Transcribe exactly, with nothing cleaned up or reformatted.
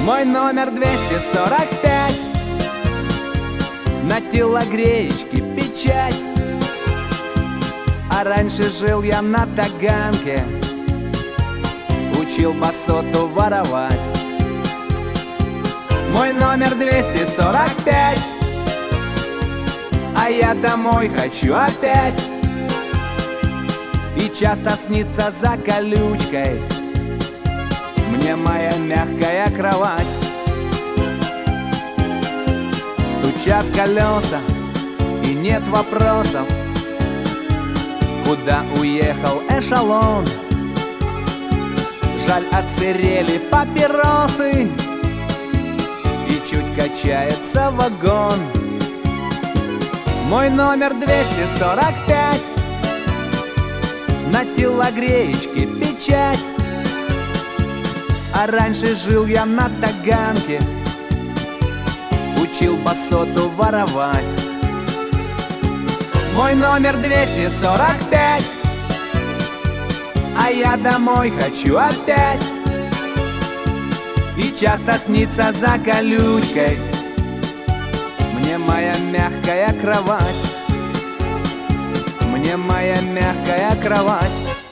Мой номер двести сорок пять, на телогреечке печать. А раньше жил я на Таганке, учил басоту воровать. Мой номер двести сорок пять, а я домой хочу опять. И часто снится за колючкой мне моя мягкая кровать. Стучат колеса и нет вопросов, куда уехал эшелон. Жаль, отсырели папиросы и чуть качается вагон. Мой номер двести сорок пять, на телогреечке печать. А раньше жил я на Таганке, учил басоту воровать. Мой номер двести сорок пять, а я домой хочу опять. И часто снится за колючкой мне моя мягкая кровать. Мне моя мягкая кровать.